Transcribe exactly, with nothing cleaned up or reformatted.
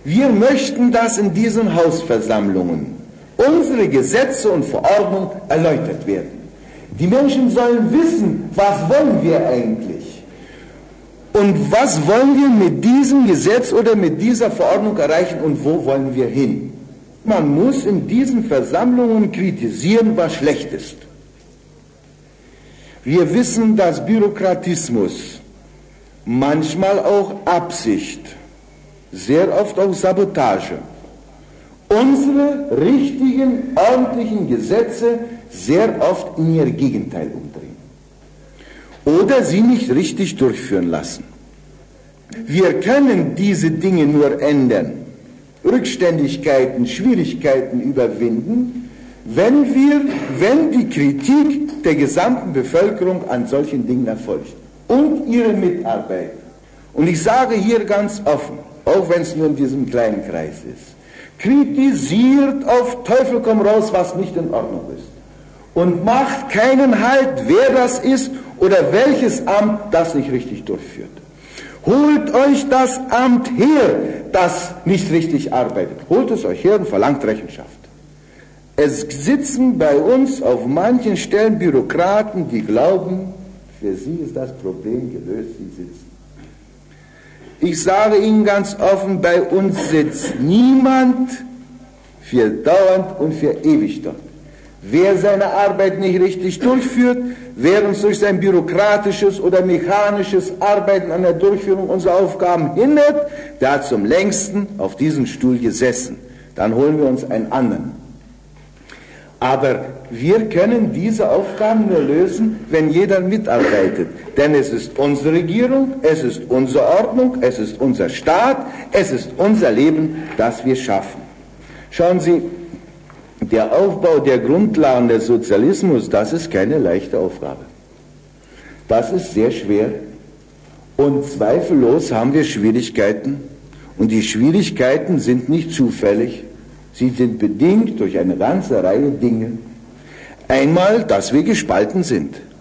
Wir möchten, dass in diesen Hausversammlungen unsere Gesetze und Verordnungen erläutert werden. Die Menschen sollen wissen, was wollen wir eigentlich? Und was wollen wir mit diesem Gesetz oder mit dieser Verordnung erreichen und wo wollen wir hin? Man muss in diesen Versammlungen kritisieren, was schlecht ist. Wir wissen, dass Bürokratismus, manchmal auch Absicht, sehr oft auch Sabotage, unsere richtigen, ordentlichen Gesetze sehr oft in ihr Gegenteil umdrehen oder sie nicht richtig durchführen lassen. Wir können diese Dinge nur ändern, Rückständigkeiten, Schwierigkeiten überwinden, wenn wir, wenn die Kritik der gesamten Bevölkerung an solchen Dingen erfolgt und ihre Mitarbeit. Und ich sage hier ganz offen, auch wenn es nur in diesem kleinen Kreis ist, kritisiert auf Teufel komm raus, was nicht in Ordnung ist. Und macht keinen Halt, wer das ist oder welches Amt das nicht richtig durchführt. Holt euch das Amt her, das nicht richtig arbeitet. Holt es euch her und verlangt Rechenschaft. Es sitzen bei uns auf manchen Stellen Bürokraten, die glauben, für sie ist das Problem gelöst, sie sitzen. Ich sage Ihnen ganz offen, bei uns sitzt niemand für dauernd und für ewig dort. Wer seine Arbeit nicht richtig durchführt, wer uns durch sein bürokratisches oder mechanisches Arbeiten an der Durchführung unserer Aufgaben hindert, der hat zum längsten auf diesem Stuhl gesessen. Dann holen wir uns einen anderen. Aber wir können diese Aufgaben nur lösen, wenn jeder mitarbeitet. Denn es ist unsere Regierung, es ist unsere Ordnung, es ist unser Staat, es ist unser Leben, das wir schaffen. Schauen Sie, der Aufbau der Grundlagen des Sozialismus, das ist keine leichte Aufgabe. Das ist sehr schwer. Und zweifellos haben wir Schwierigkeiten. Und die Schwierigkeiten sind nicht zufällig. Sie sind bedingt durch eine ganze Reihe Dinge. Einmal, dass wir gespalten sind.